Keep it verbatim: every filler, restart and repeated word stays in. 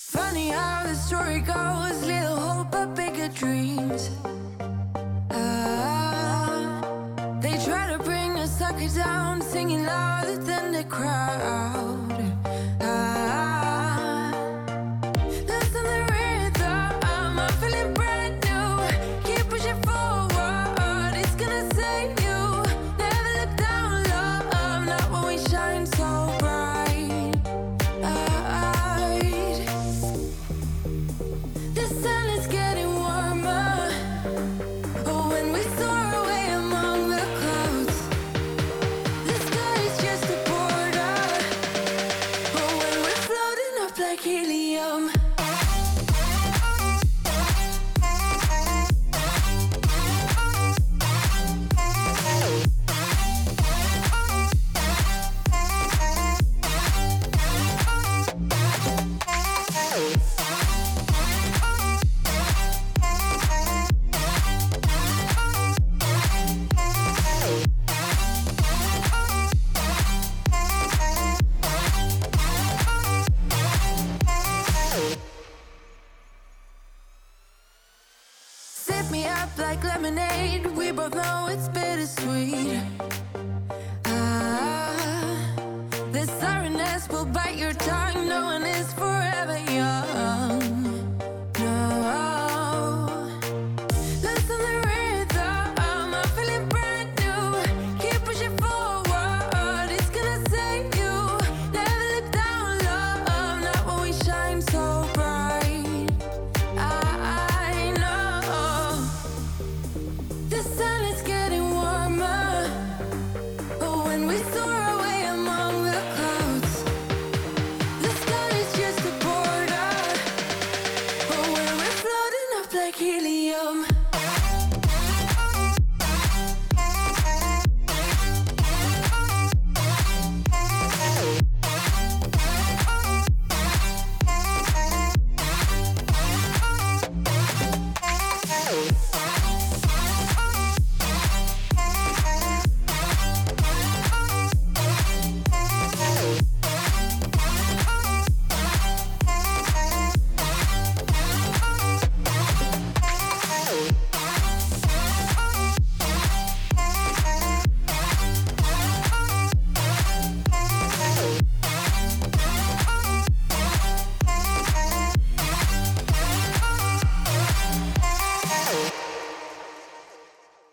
Funny how the story goes, little hope but bigger dreams. Ah, they try to bring a sucker down, singing louder than the crowd. Ah, listen the rhythm, I'm feeling brand new. Keep pushing forward, it's gonna save you. Never look down, love, not when we shine so bright. The sun is getting warmer. Oh, when we soar away among the clouds, the sky is just a border. Oh, when we're floating up like helium. Sip me up like lemonade. We both know it's bittersweet. Ah, the sorrowness will bite your tongue. No one is